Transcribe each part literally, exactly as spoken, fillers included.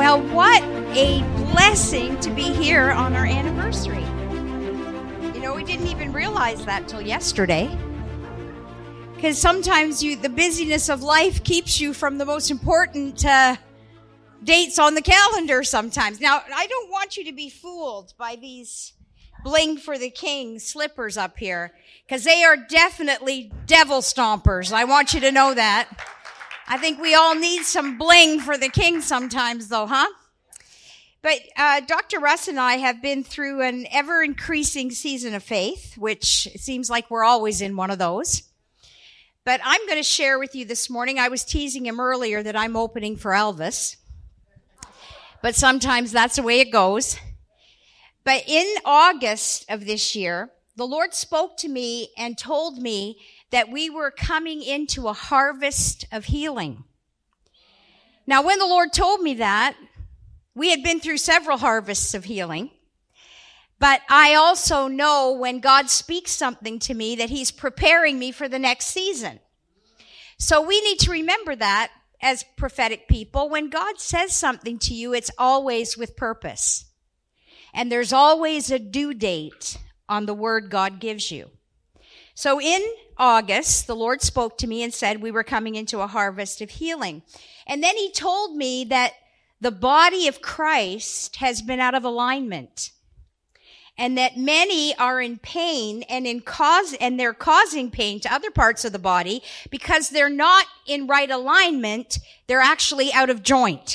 Well, what a blessing to be here on our anniversary. You know, we didn't even realize that till yesterday. Because sometimes you, the busyness of life keeps you from the most important uh, dates on the calendar sometimes. Now, I don't want you to be fooled by these Bling for the King slippers up here, because they are definitely devil stompers. I want you to know that. I think we all need some bling for the King sometimes, though, huh? But uh, Doctor Russ and I have been through an ever-increasing season of faith, which it seems like we're always in one of those. But I'm going to share with you this morning, I was teasing him earlier that I'm opening for Elvis. But sometimes that's the way it goes. But in August of this year, the Lord spoke to me and told me that we were coming into a harvest of healing. Now, when the Lord told me that, we had been through several harvests of healing, but I also know when God speaks something to me that He's preparing me for the next season. So we need to remember that as prophetic people. When God says something to you, it's always with purpose. And there's always a due date on the word God gives you. So in August, the Lord spoke to me and said we were coming into a harvest of healing. And then He told me that the body of Christ has been out of alignment, and that many are in pain and in cause, and they're causing pain to other parts of the body because they're not in right alignment. They're actually out of joint.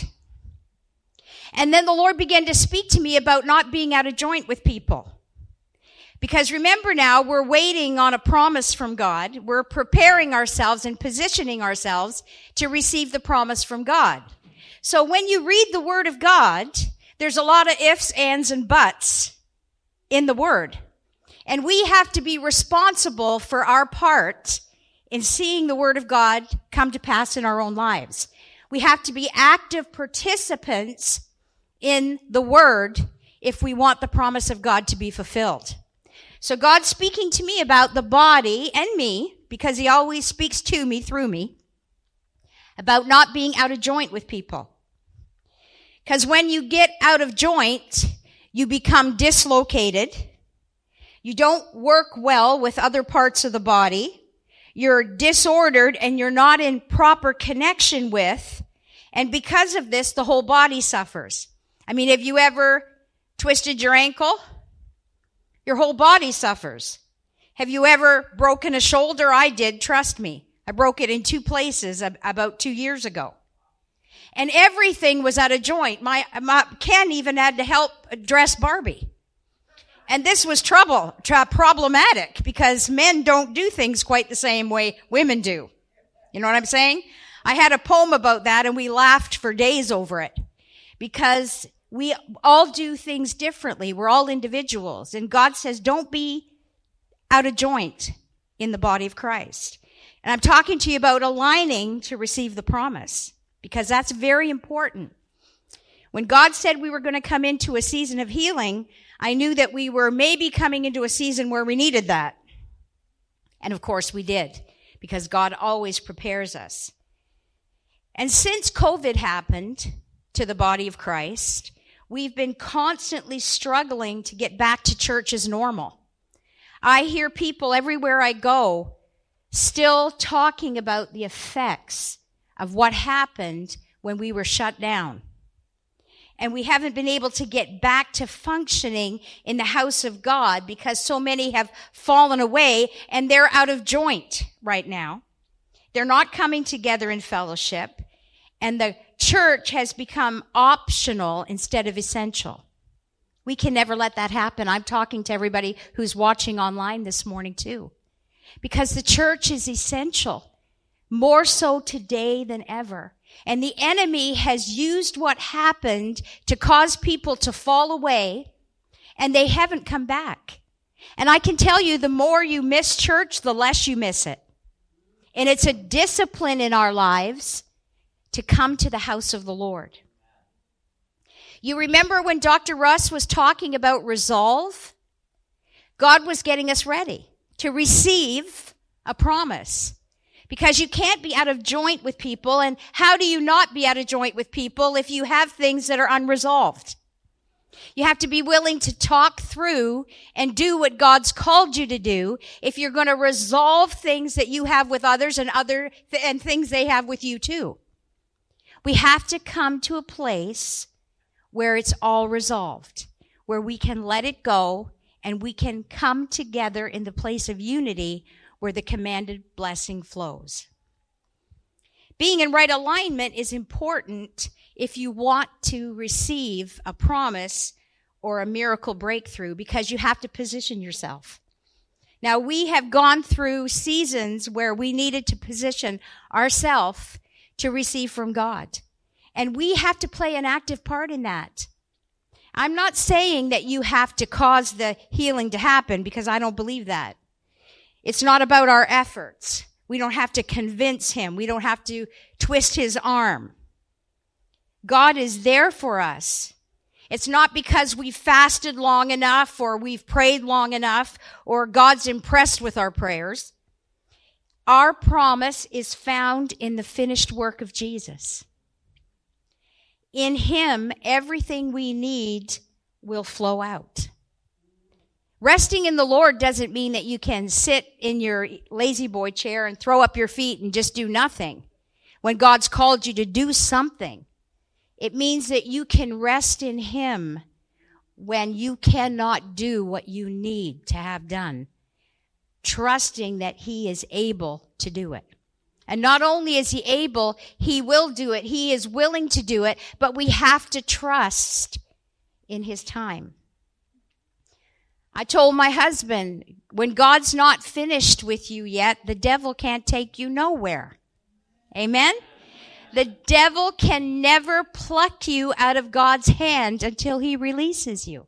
And then the Lord began to speak to me about not being out of joint with people. Because remember now, we're waiting on a promise from God. We're preparing ourselves and positioning ourselves to receive the promise from God. So when you read the Word of God, there's a lot of ifs, ands, and buts in the Word. And we have to be responsible for our part in seeing the Word of God come to pass in our own lives. We have to be active participants in the Word if we want the promise of God to be fulfilled. So God's speaking to me about the body and me, because He always speaks to me through me, about not being out of joint with people. Because when you get out of joint, you become dislocated. You don't work well with other parts of the body. You're disordered and you're not in proper connection with. And because of this, the whole body suffers. I mean, have you ever twisted your ankle? Your whole body suffers. Have you ever broken a shoulder? I did, trust me. I broke it in two places about two years ago. And everything was out of joint. My, my Ken even had to help dress Barbie. And this was trouble, tra- problematic, because men don't do things quite the same way women do. You know what I'm saying? I had a poem about that, and we laughed for days over it. Because we all do things differently. We're all individuals. And God says, don't be out of joint in the body of Christ. And I'm talking to you about aligning to receive the promise, because that's very important. When God said we were going to come into a season of healing, I knew that we were maybe coming into a season where we needed that. And of course we did, because God always prepares us. And since COVID happened to the body of Christ, we've been constantly struggling to get back to church as normal. I hear people everywhere I go still talking about the effects of what happened when we were shut down. And we haven't been able to get back to functioning in the house of God because so many have fallen away and they're out of joint right now. They're not coming together in fellowship, and the church has become optional instead of essential. We can never let that happen. I'm talking to everybody who's watching online this morning too. Because the church is essential, more so today than ever. And the enemy has used what happened to cause people to fall away, and they haven't come back. And I can tell you, the more you miss church, the less you miss it. And it's a discipline in our lives to come to the house of the Lord. You remember when Doctor Russ was talking about resolve? God was getting us ready to receive a promise. Because you can't be out of joint with people. And how do you not be out of joint with people if you have things that are unresolved? You have to be willing to talk through and do what God's called you to do if you're going to resolve things that you have with others and other th- and things they have with you too. We have to come to a place where it's all resolved, where we can let it go and we can come together in the place of unity where the commanded blessing flows. Being in right alignment is important if you want to receive a promise or a miracle breakthrough, because you have to position yourself. Now, we have gone through seasons where we needed to position ourselves to receive from God. And we have to play an active part in that. I'm not saying that you have to cause the healing to happen, because I don't believe that. It's not about our efforts. We don't have to convince him. We don't have to twist his arm. God is there for us. It's not because we've fasted long enough or we've prayed long enough or God's impressed with our prayers. Our promise is found in the finished work of Jesus. In him, everything we need will flow out. Resting in the Lord doesn't mean that you can sit in your lazy boy chair and throw up your feet and just do nothing when God's called you to do something. It means that you can rest in him when you cannot do what you need to have done, trusting that he is able to do it. And not only is he able, he will do it. He is willing to do it, but we have to trust in his time. I told my husband, when God's not finished with you yet, the devil can't take you nowhere. Amen? The devil can never pluck you out of God's hand until he releases you.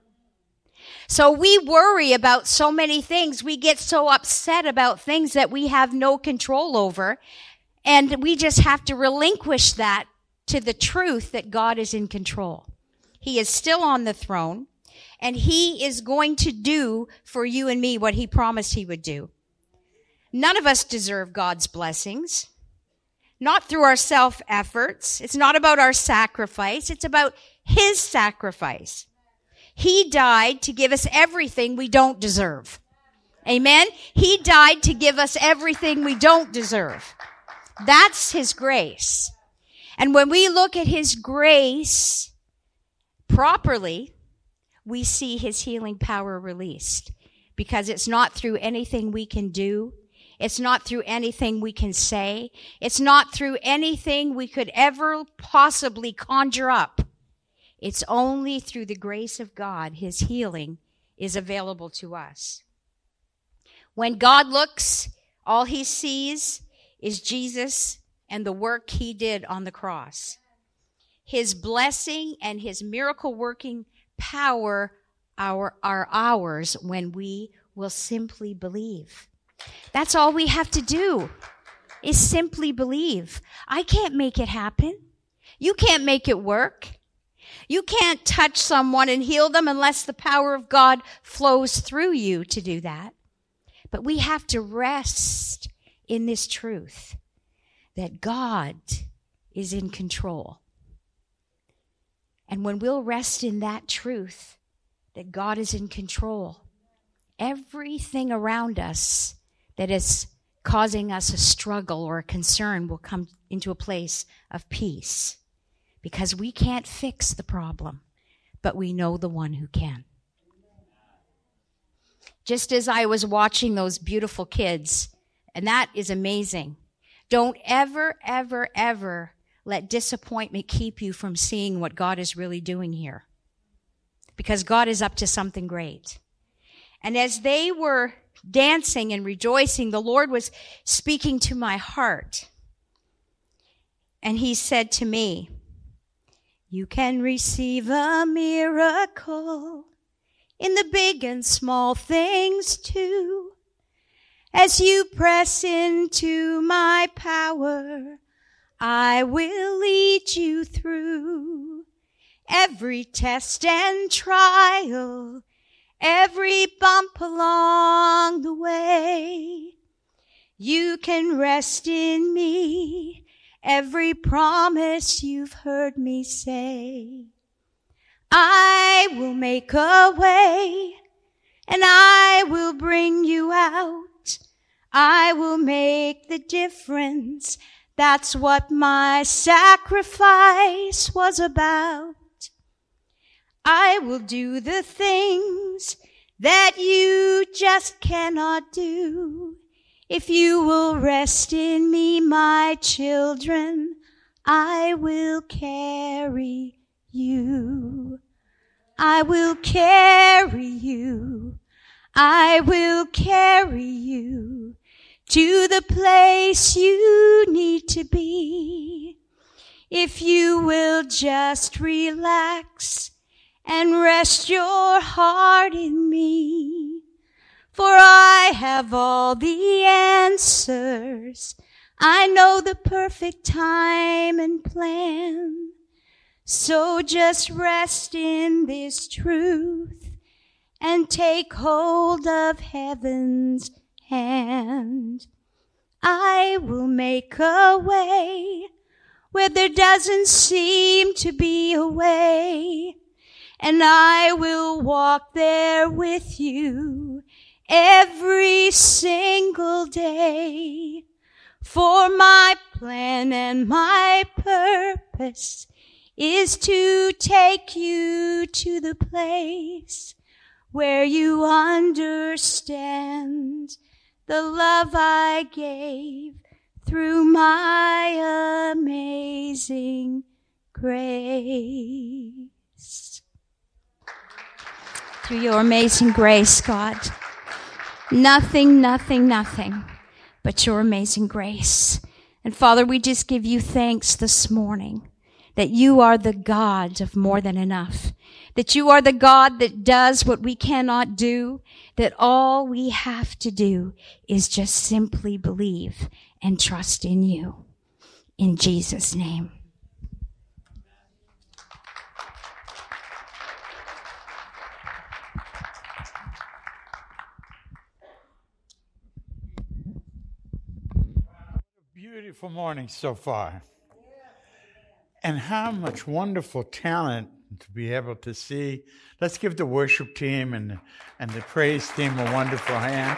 So we worry about so many things. We get so upset about things that we have no control over. And we just have to relinquish that to the truth that God is in control. He is still on the throne. And he is going to do for you and me what he promised he would do. None of us deserve God's blessings. Not through our self-efforts. It's not about our sacrifice. It's about his sacrifice. He died to give us everything we don't deserve. Amen? He died to give us everything we don't deserve. That's his grace. And when we look at his grace properly, we see his healing power released. Because it's not through anything we can do. It's not through anything we can say. It's not through anything we could ever possibly conjure up. It's only through the grace of God his healing is available to us. When God looks, all he sees is Jesus and the work he did on the cross. His blessing and his miracle working power are, are ours when we will simply believe. That's all we have to do, is simply believe. I can't make it happen. You can't make it work. You can't touch someone and heal them unless the power of God flows through you to do that. But we have to rest in this truth that God is in control. And when we'll rest in that truth, that God is in control, everything around us that is causing us a struggle or a concern will come into a place of peace. Because we can't fix the problem, but we know the one who can. Just as I was watching those beautiful kids, and that is amazing. Don't ever, ever, ever let disappointment keep you from seeing what God is really doing here. Because God is up to something great. And as they were dancing and rejoicing, the Lord was speaking to my heart. And he said to me, you can receive a miracle in the big and small things too. As you press into my power, I will lead you through every test and trial, every bump along the way. You can rest in me, every promise you've heard me say. I will make a way, and I will bring you out. I will make the difference. That's what my sacrifice was about. I will do the things that you just cannot do. If you will rest in me, my children, I will carry you. I will carry you. I will carry you to the place you need to be. If you will just relax and rest your heart in me, for I have all the answers. I know the perfect time and plan. So just rest in this truth and take hold of heaven's hand. I will make a way where there doesn't seem to be a way, and I will walk there with you every single day. For my plan and my purpose is to take you to the place where you understand the love I gave through my amazing grace. Through your amazing grace, God. Nothing, nothing, nothing but your amazing grace. And Father, we just give you thanks this morning that you are the God of more than enough, that you are the God that does what we cannot do, that all we have to do is just simply believe and trust in you. In Jesus' name. Beautiful morning so far. And how much wonderful talent to be able to see. Let's give the worship team and, and the praise team a wonderful hand.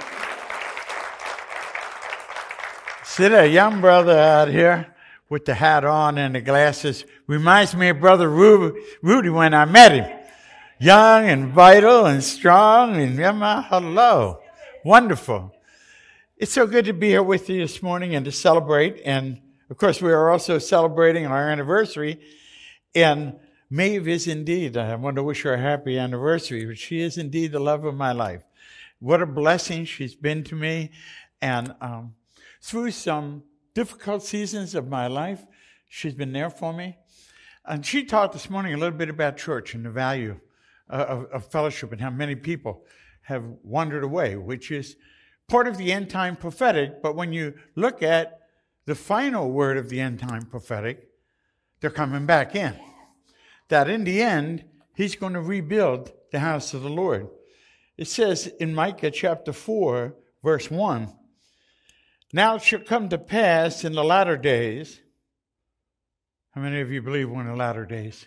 See that young brother out here with the hat on and the glasses. Reminds me of Brother Rudy, Rudy when I met him. Young and vital and strong. And hello. Wonderful. It's so good to be here with you this morning and to celebrate. And, of course, we are also celebrating our anniversary. And Maeve is indeed, I want to wish her a happy anniversary, but she is indeed the love of my life. What a blessing she's been to me. And um, through some difficult seasons of my life, she's been there for me. And she talked this morning a little bit about church and the value uh, of, of fellowship and how many people have wandered away, which is part of the end time prophetic. But when you look at the final word of the end time prophetic, they're coming back in. That in the end, he's going to rebuild the house of the Lord. It says in Micah chapter four, verse one, now it shall come to pass in the latter days. How many of you believe we're in the latter days?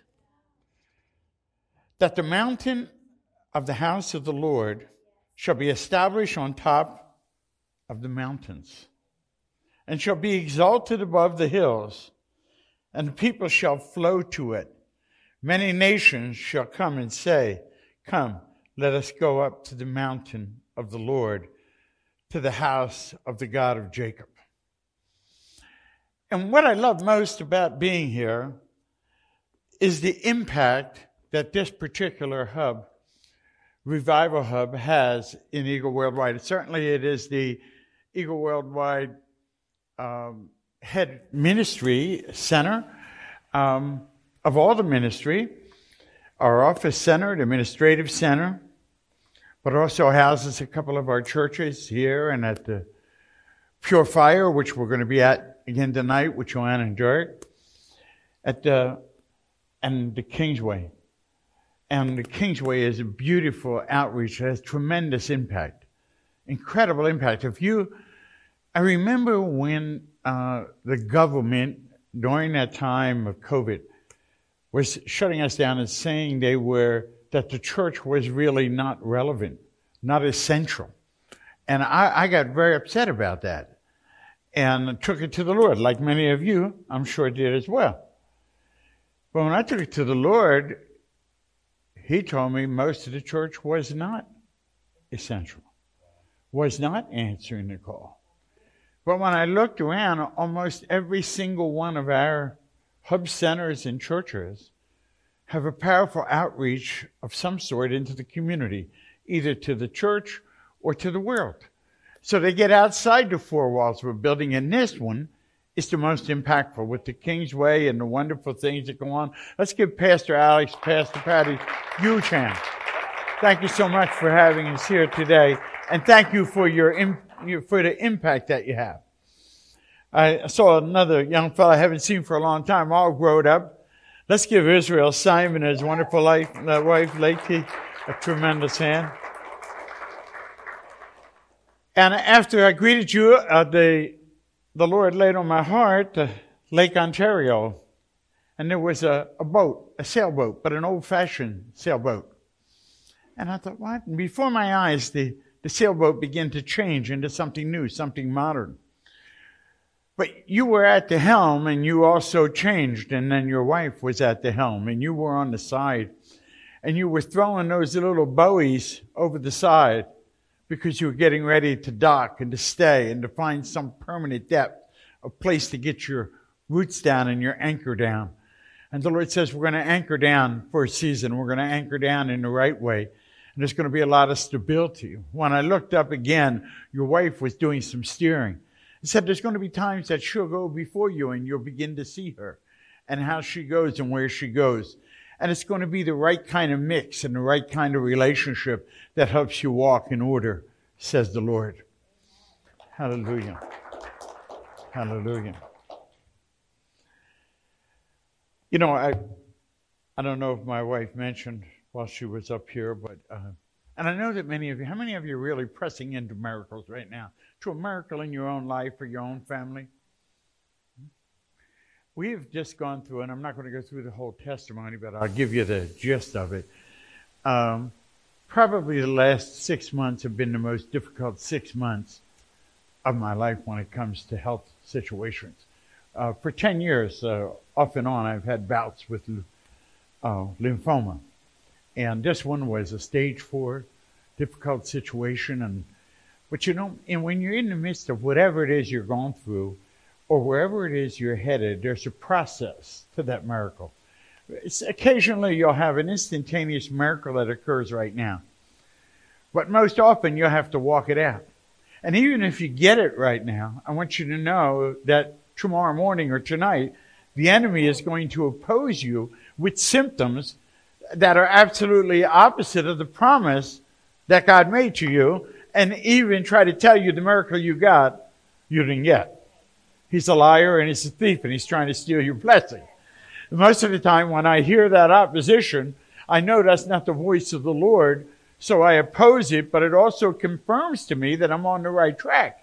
That the mountain of the house of the Lord shall be established on top of the mountains, and shall be exalted above the hills, and the people shall flow to it. Many nations shall come and say, come, let us go up to the mountain of the Lord, to the house of the God of Jacob. And what I love most about being here is the impact that this particular hub, Revival Hub, has in Eagle Worldwide. Certainly it is the Eagle Worldwide um, head ministry center um, of all the ministry, our office center, the administrative center, but also houses a couple of our churches here and at the Pure Fire, which we're going to be at again tonight with Joanne and Derek, at the, and the Kingsway. And the Kingsway is a beautiful outreach that has tremendous impact, incredible impact. If you I remember when uh, the government, during that time of COVID, was shutting us down and saying they were that the church was really not relevant, not essential. And I, I got very upset about that and took it to the Lord, like many of you, I'm sure, did as well. But when I took it to the Lord, He told me most of the church was not essential, was not answering the call. But when I looked around, almost every single one of our hub centers and churches have a powerful outreach of some sort into the community, either to the church or to the world. So they get outside the four walls of a building, and this one is the most impactful with the Kingsway and the wonderful things that go on. Let's give Pastor Alex, Pastor Patty, huge hand. Thank you so much for having us here today, and thank you for your, your for the impact that you have. I saw another young fellow I haven't seen for a long time, all grown up. Let's give Israel Simon and his wonderful life, uh, wife, Lakey, a tremendous hand. And after I greeted you, uh, the the Lord laid on my heart uh, Lake Ontario. And there was a, a boat, a sailboat, but an old-fashioned sailboat. And I thought, what? And before my eyes, the, the sailboat began to change into something new, something modern. But you were at the helm, and you also changed, and then your wife was at the helm, and you were on the side. And you were throwing those little buoys over the side, because you were getting ready to dock and to stay and to find some permanent depth, a place to get your roots down and your anchor down. And the Lord says, we're going to anchor down for a season. We're going to anchor down in the right way. And there's going to be a lot of stability. When I looked up again, your wife was doing some steering. He said, there's going to be times that she'll go before you and you'll begin to see her and how she goes and where she goes. And it's going to be the right kind of mix and the right kind of relationship that helps you walk in order, says the Lord. Hallelujah. Hallelujah. You know, I I don't know if my wife mentioned while she was up here, but, uh, and I know that many of you, how many of you are really pressing into miracles right now? To a miracle in your own life or your own family? We've just gone through, and I'm not going to go through the whole testimony, but I'll give you the gist of it. Um, probably the last six months have been the most difficult six months of my life when it comes to health situations. Uh, for ten years, uh, off and on, I've had bouts with uh, lymphoma. And this one was a stage four difficult situation. And But you know, and when you're in the midst of whatever it is you're going through, or wherever it is you're headed, there's a process to that miracle. It's, occasionally you'll have an instantaneous miracle that occurs right now. But most often you'll have to walk it out. And even if you get it right now, I want you to know that tomorrow morning or tonight, the enemy is going to oppose you with symptoms that are absolutely opposite of the promise that God made to you, and even try to tell you the miracle you got, you didn't get. He's a liar and he's a thief and he's trying to steal your blessing. Most of the time when I hear that opposition, I know that's not the voice of the Lord, so I oppose it, but it also confirms to me that I'm on the right track.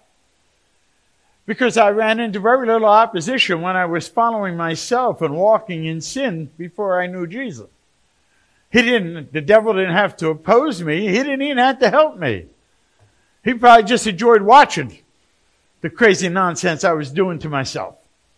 Because I ran into very little opposition when I was following myself and walking in sin before I knew Jesus. He didn't, the devil didn't have to oppose me. He didn't even have to help me. He probably just enjoyed watching the crazy nonsense I was doing to myself.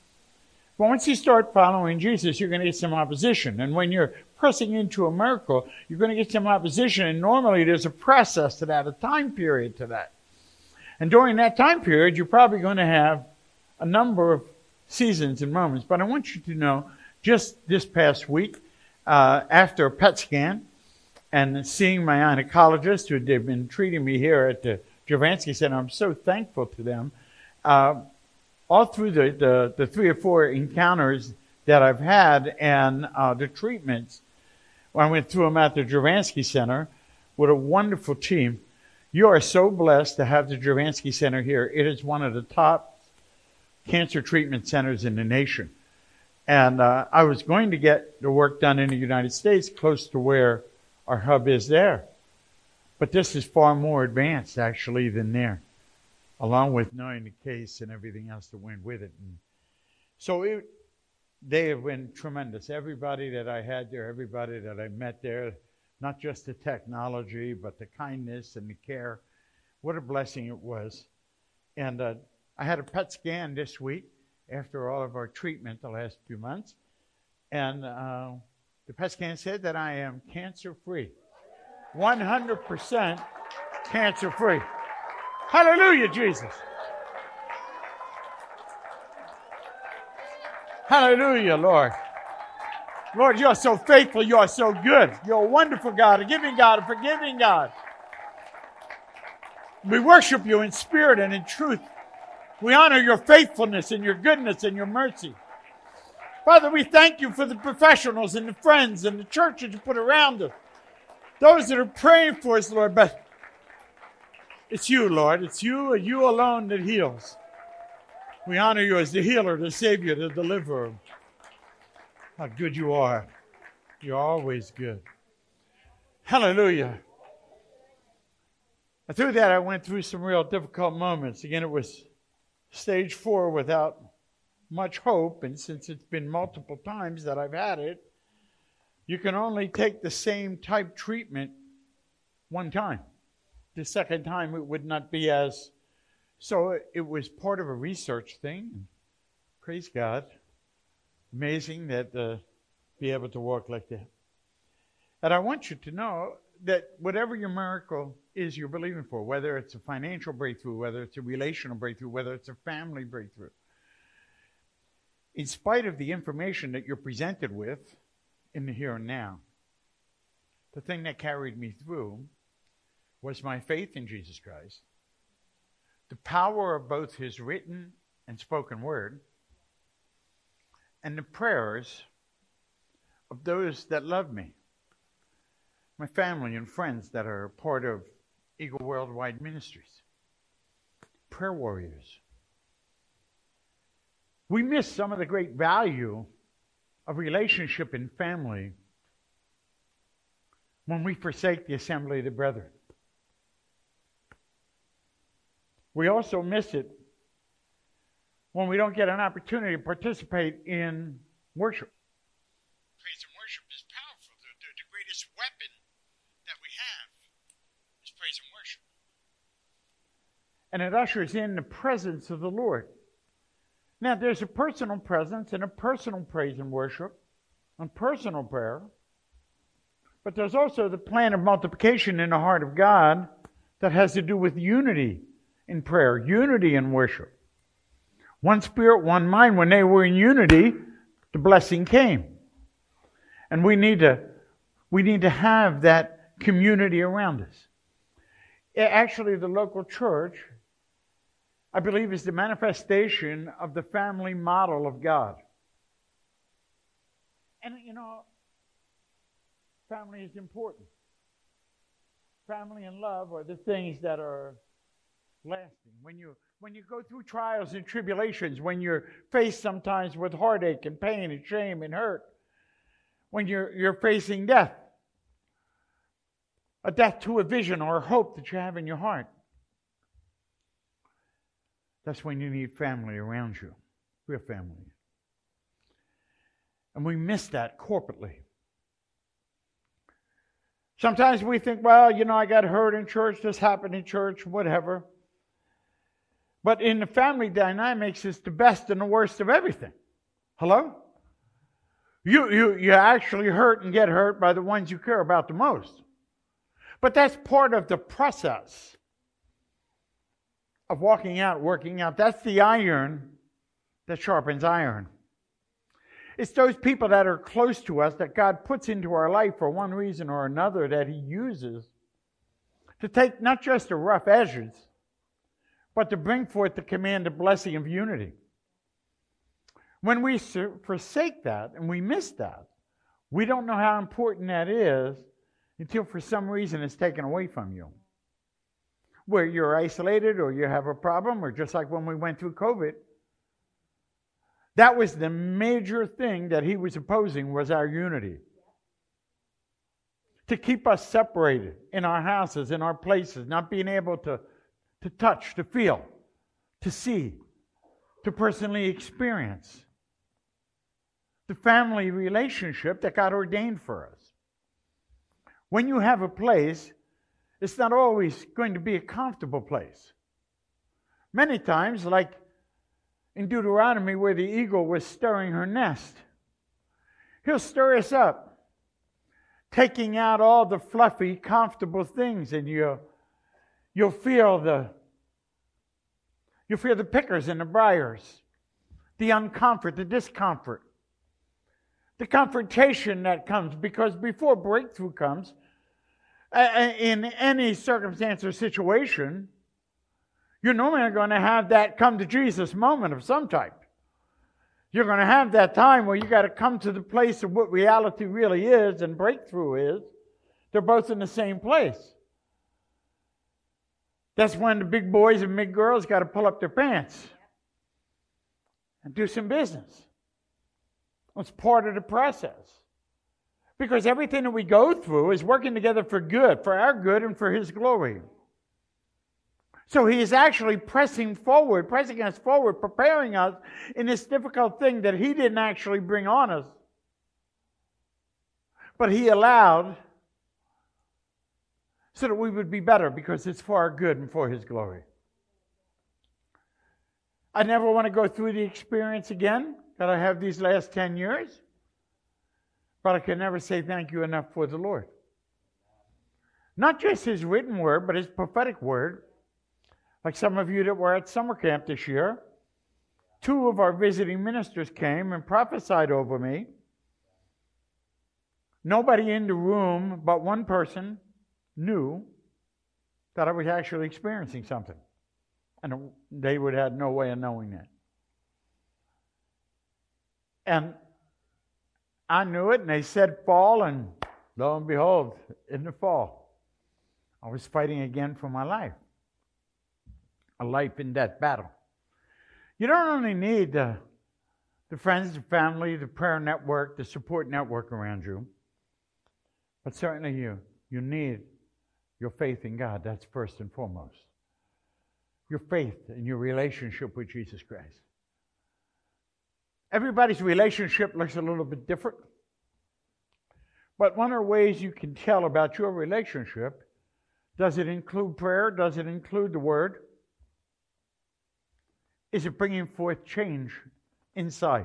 But once you start following Jesus, you're going to get some opposition. And when you're pressing into a miracle, you're going to get some opposition. And normally there's a process to that, a time period to that. And during that time period, you're probably going to have a number of seasons and moments. But I want you to know, just this past week, uh, after a P E T scan and seeing my gynecologist, who had been treating me here at the Javansky Center, I'm so thankful to them. Uh, all through the, the, the three or four encounters that I've had and uh, the treatments, when I went through them at the Javansky Center with a wonderful team. You are so blessed to have the Javansky Center here. It is one of the top cancer treatment centers in the nation. And uh, I was going to get the work done in the United States close to where our hub is there. But this is far more advanced, actually, than there. along with knowing the case and everything else that went with it. And so it, they have been tremendous. Everybody that I had there, everybody that I met there, not just the technology, but the kindness and the care. What a blessing it was. And uh, I had a P E T scan this week after all of our treatment the last few months. And uh, the P E T scan said that I am cancer-free. one hundred percent cancer-free. Hallelujah, Jesus. Hallelujah, Lord. Lord, you're so faithful. You're so good. You're a wonderful God, a giving God, a forgiving God. We worship you in spirit and in truth. We honor your faithfulness and your goodness and your mercy. Father, we thank you for the professionals and the friends and the church that you put around us. Those that are praying for us, Lord, but it's you, Lord. It's you and you alone that heals. We honor you as the healer, the Savior, the deliverer. How good you are. You're always good. Hallelujah. Through that, I went through some real difficult moments. Again, it was stage four without much hope. And since it's been multiple times that I've had it, you can only take the same type treatment one time. The second time, it would not be as... So it was part of a research thing. Praise God. Amazing that uh, be able to walk like that. And I want you to know that whatever your miracle is you're believing for, whether it's a financial breakthrough, whether it's a relational breakthrough, whether it's a family breakthrough, in spite of the information that you're presented with in the here and now, the thing that carried me through was my faith in Jesus Christ, the power of both his written and spoken word, and the prayers of those that love me, my family and friends that are part of Eagle Worldwide Ministries, prayer warriors. We miss some of the great value of relationship and family when we forsake the assembly of the brethren. We also miss it when we don't get an opportunity to participate in worship. Praise and worship is powerful. The, the, the greatest weapon that we have is praise and worship. And it ushers in the presence of the Lord. Now, there's a personal presence and a personal praise and worship and personal prayer. But there's also the plan of multiplication in the heart of God that has to do with unity in prayer, unity in worship. One spirit, one mind. When they were in unity, the blessing came. And we need to, we need to have that community around us. Actually, the local church, I believe, is the manifestation of the family model of God. And, you know, family is important. Family and love are the things that are lasting. When you when you go through trials and tribulations, when you're faced sometimes with heartache and pain and shame and hurt, when you're you're facing death, a death to a vision or a hope that you have in your heart, that's when you need family around you. We're family. And we miss that corporately. Sometimes we think, well, you know, I got hurt in church, this happened in church, whatever. But in the family dynamics, it's the best and the worst of everything. Hello? You, you, you actually hurt and get hurt by the ones you care about the most. But that's part of the process of walking out, working out. That's the iron that sharpens iron. It's those people that are close to us that God puts into our life for one reason or another that He uses to take not just the rough edges, but to bring forth the command of blessing of unity. When we forsake that and we miss that, we don't know how important that is until for some reason it's taken away from you. Where you're isolated or you have a problem, or just like when we went through COVID, that was the major thing that He was opposing, was our unity. To keep us separated in our houses, in our places, not being able to, to touch, to feel. to see, to personally experience the family relationship that God ordained for us. When you have a place, it's not always going to be a comfortable place. Many times, like in Deuteronomy where the eagle was stirring her nest, he'll stir us up, taking out all the fluffy, comfortable things, and you'll, you'll feel the you'll feel the pickers and the briars, the uncomfort, the discomfort, the confrontation that comes, because before breakthrough comes, uh, in any circumstance or situation, you're normally going to have that come to Jesus moment of some type. You're going to have that time where you got to come to the place of what reality really is and breakthrough is. They're both in the same place. That's when the big boys and big girls got to pull up their pants and do some business. It's part of the process. Because everything that we go through is working together for good, for our good and for His glory. So He is actually pressing forward, pressing us forward, preparing us in this difficult thing that He didn't actually bring on us. But He allowed so that we would be better, because it's for our good and for His glory. I never want to go through the experience again that I have these last ten years. But I can never say thank you enough for the Lord. Not just His written word, but His prophetic word. Like some of you that were at summer camp this year, two of our visiting ministers came and prophesied over me. Nobody in the room but one person knew that I was actually experiencing something. And they would have no way of knowing that. And I knew it, and they said fall, and lo and behold, in the fall, I was fighting again for my life. A life and death battle. You don't only need the, the friends, the family, the prayer network, the support network around you, but certainly you, you need your faith in God. That's first and foremost. Your faith in your relationship with Jesus Christ. Everybody's relationship looks a little bit different. But one of the ways you can tell about your relationship, does it include prayer? Does it include the Word? Is it bringing forth change inside?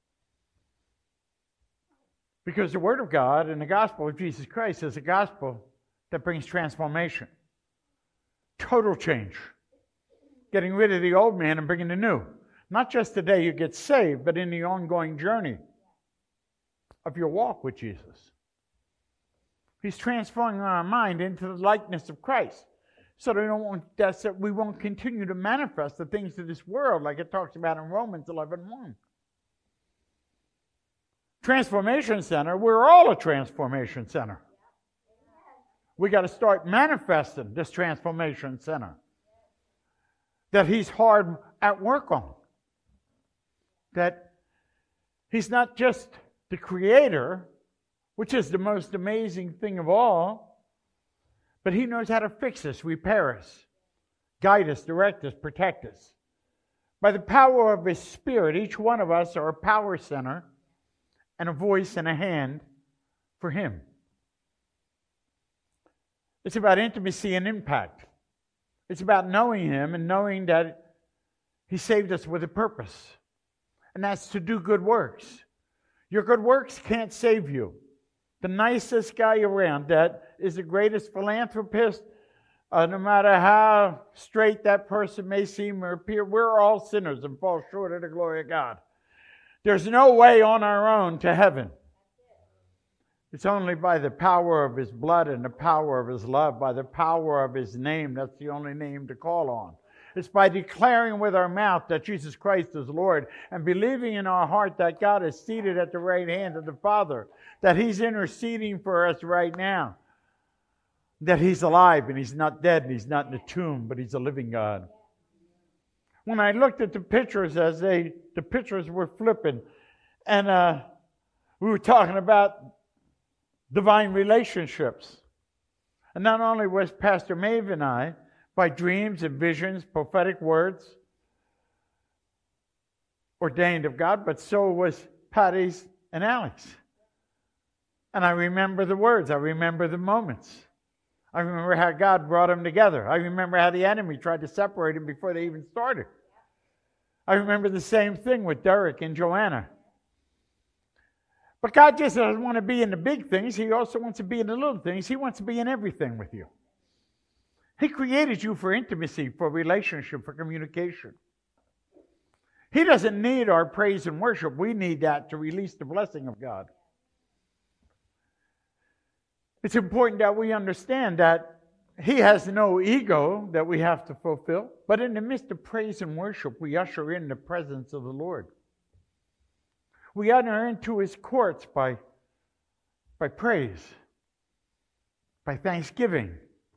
Because the Word of God and the gospel of Jesus Christ is a gospel that brings transformation. Total change. Getting rid of the old man and bringing the new. Not just the day you get saved, but in the ongoing journey of your walk with Jesus. He's transforming our mind into the likeness of Christ. So that we, don't want, that's that we won't continue to manifest the things of this world like it talks about in Romans eleven one. Transformation Center, we're all a transformation center. We got to start manifesting this transformation center that He's hard at work on. That He's not just the creator, which is the most amazing thing of all, but He knows how to fix us, repair us, guide us, direct us, protect us. By the power of His Spirit, each one of us are a power center and a voice and a hand for Him. It's about intimacy and impact. It's about knowing Him and knowing that He saved us with a purpose. And that's to do good works. Your good works can't save you. The nicest guy around that is the greatest philanthropist, uh, no matter how straight that person may seem or appear. We're all sinners and fall short of the glory of God. There's no way on our own to heaven. It's only by the power of His blood and the power of His love, by the power of His name. That's the only name to call on. It's by declaring with our mouth that Jesus Christ is Lord and believing in our heart that God is seated at the right hand of the Father, that He's interceding for us right now, that He's alive and He's not dead and He's not in the tomb, but He's a living God. When I looked at the pictures as they, the pictures were flipping, and uh, we were talking about divine relationships. And not only was Pastor Maeve and I, by dreams and visions, prophetic words, ordained of God, but so was Patty's and Alex. And I remember the words. I remember the moments. I remember how God brought them together. I remember how the enemy tried to separate them before they even started. I remember the same thing with Derek and Joanna. But God just doesn't want to be in the big things. He also wants to be in the little things. He wants to be in everything with you. He created you for intimacy, for relationship, for communication. He doesn't need our praise and worship. We need that to release the blessing of God. It's important that we understand that He has no ego that we have to fulfill. But in the midst of praise and worship, we usher in the presence of the Lord. We enter into His courts by, by praise, by thanksgiving.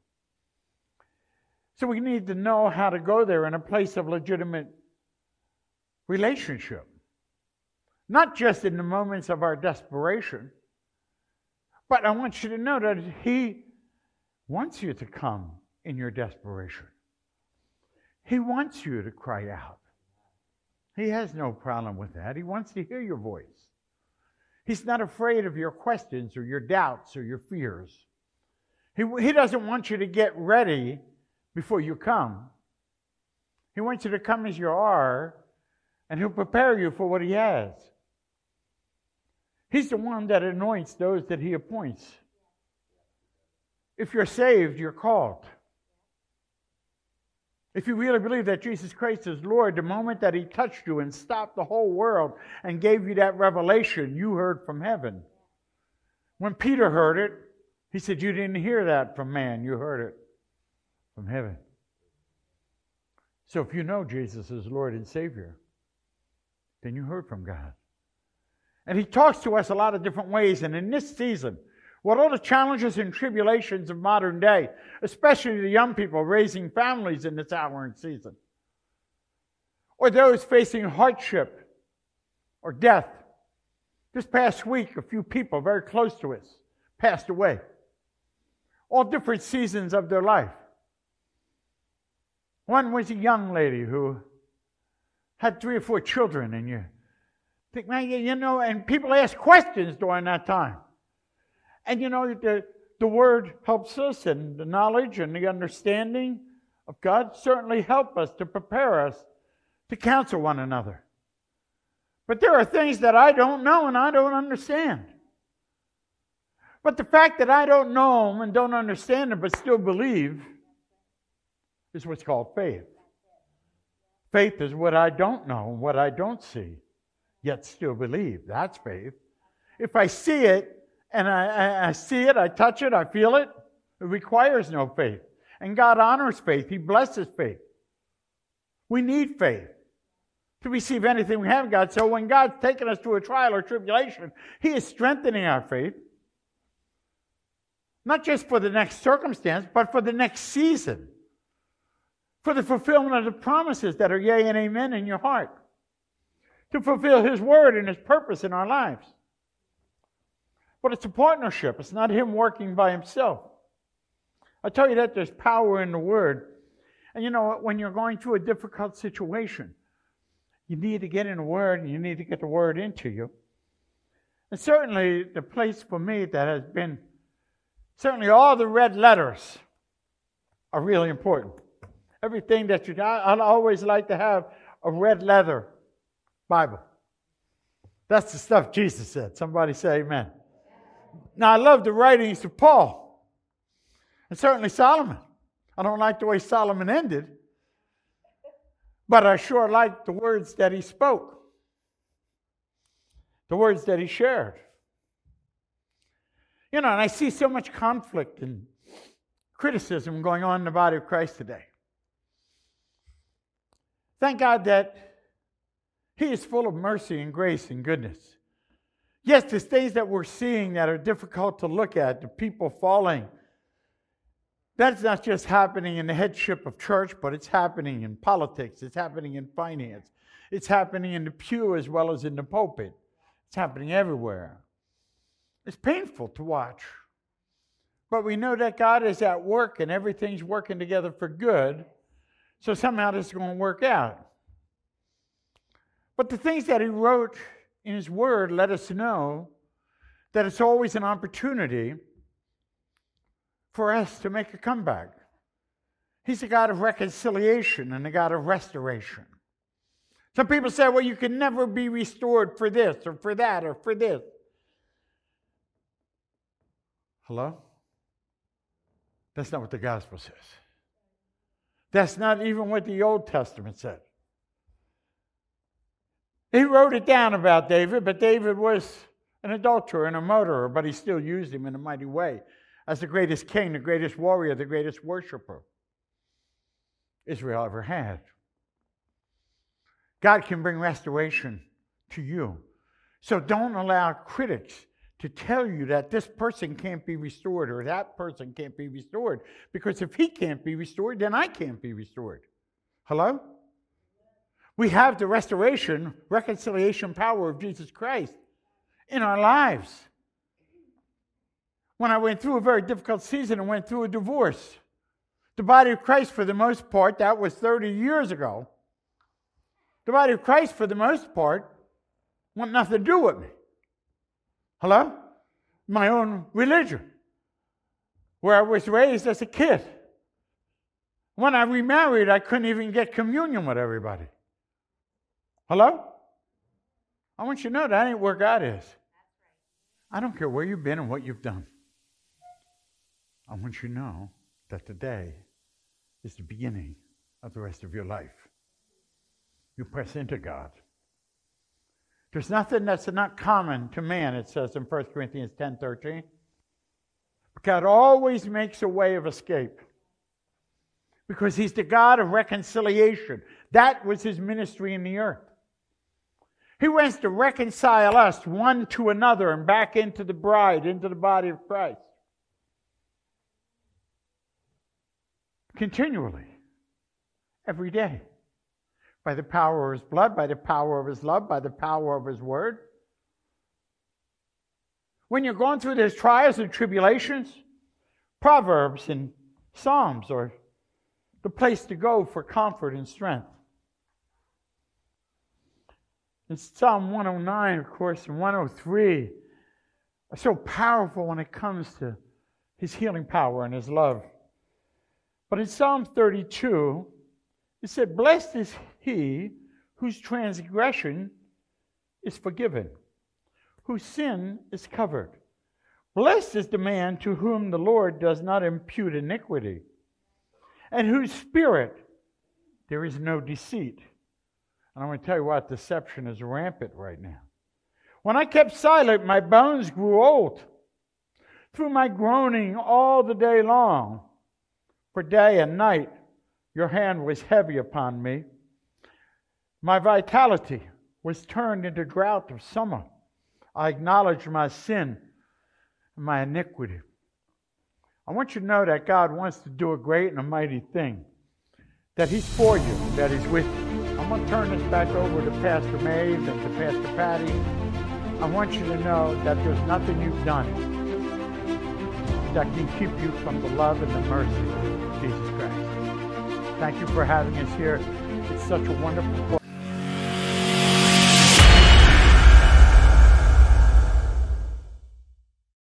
So we need to know how to go there in a place of legitimate relationship. Not just in the moments of our desperation, but I want you to know that He wants you to come in your desperation. He wants you to cry out. He has no problem with that. He wants to hear your voice. He's not afraid of your questions or your doubts or your fears. He, he doesn't want you to get ready before you come. He wants you to come as you are, and He'll prepare you for what He has. He's the one that anoints those that He appoints. If you're saved, you're called. If you really believe that Jesus Christ is Lord, the moment that He touched you and stopped the whole world and gave you that revelation, you heard from heaven. When Peter heard it, he said, you didn't hear that from man, you heard it from heaven. So if you know Jesus is Lord and Savior, then you heard from God. And He talks to us a lot of different ways. And in this season, with all the challenges and tribulations of modern day, especially the young people raising families in this hour and season, or those facing hardship or death. This past week, a few people very close to us passed away. All different seasons of their life. One was a young lady who had three or four children, and you think, man, you know, and people ask questions during that time. And you know, the, the Word helps us, and the knowledge and the understanding of God certainly help us to prepare us to counsel one another. But there are things that I don't know and I don't understand. But the fact that I don't know them and don't understand them but still believe is what's called faith. Faith is what I don't know and what I don't see, yet still believe. That's faith. If I see it, and I, I, I see it, I touch it, I feel it, it requires no faith. And God honors faith. He blesses faith. We need faith to receive anything we have, God. So when God's taken us through a trial or tribulation, He is strengthening our faith. Not just for the next circumstance, but for the next season. For the fulfillment of the promises that are yea and amen in your heart. To fulfill His word and His purpose in our lives. But it's a partnership. It's not Him working by Himself. I tell you that there's power in the Word. And you know, when you're going through a difficult situation, you need to get in the Word and you need to get the Word into you. And certainly the place for me that has been, certainly all the red letters are really important. Everything that you, I, I'd always like to have a red leather Bible. That's the stuff Jesus said. Somebody say amen. Now, I love the writings of Paul, and certainly Solomon. I don't like the way Solomon ended, but I sure like the words that he spoke, the words that he shared. You know, and I see so much conflict and criticism going on in the body of Christ today. Thank God that He is full of mercy and grace and goodness. Yes, there's things that we're seeing that are difficult to look at, the people falling. That's not just happening in the headship of church, but it's happening in politics. It's happening in finance. It's happening in the pew as well as in the pulpit. It's happening everywhere. It's painful to watch. But we know that God is at work and everything's working together for good. So somehow this is going to work out. But But the things that he wrote in his word let us know that it's always an opportunity for us to make a comeback. He's a God of reconciliation and a God of restoration. Some people say, well, you can never be restored for this or for that or for this. Hello? That's not what the gospel says. That's not even what the Old Testament said. He wrote it down about David, but David was an adulterer and a murderer, but he still used him in a mighty way as the greatest king, the greatest warrior, the greatest worshiper Israel ever had. God can bring restoration to you. So don't allow critics to tell you that this person can't be restored or that person can't be restored. Because if he can't be restored, then I can't be restored. Hello? We have the restoration, reconciliation power of Jesus Christ in our lives. When I went through a very difficult season and went through a divorce, the body of Christ, for the most part, that was thirty years ago, the body of Christ, for the most part, want nothing to do with me. Hello? My own religion, where I was raised as a kid. When I remarried, I couldn't even get communion with everybody. Hello? I want you to know that ain't where God is. I don't care where you've been and what you've done. I want you to know that today is the beginning of the rest of your life. You press into God. There's nothing that's not common to man, it says in First Corinthians ten thirteen. God always makes a way of escape because he's the God of reconciliation. That was his ministry in the earth. He wants to reconcile us one to another and back into the bride, into the body of Christ. Continually. Every day. By the power of his blood, by the power of his love, by the power of his word. When you're going through those trials and tribulations, Proverbs and Psalms are the place to go for comfort and strength. In Psalm one oh nine, of course, and one oh three are so powerful when it comes to his healing power and his love. But in Psalm thirty-two, it said, blessed is he whose transgression is forgiven, whose sin is covered. Blessed is the man to whom the Lord does not impute iniquity, and whose spirit there is no deceit. And I'm going to tell you what, deception is rampant right now. When I kept silent, my bones grew old. Through my groaning all the day long, for day and night, your hand was heavy upon me. My vitality was turned into drought of summer. I acknowledged my sin and my iniquity. I want you to know that God wants to do a great and a mighty thing. That he's for you, that he's with you. I'm going to turn this back over to Pastor Mays and to Pastor Patty. I want you to know that there's nothing you've done that can keep you from the love and the mercy of Jesus Christ. Thank you for having us here. It's such a wonderful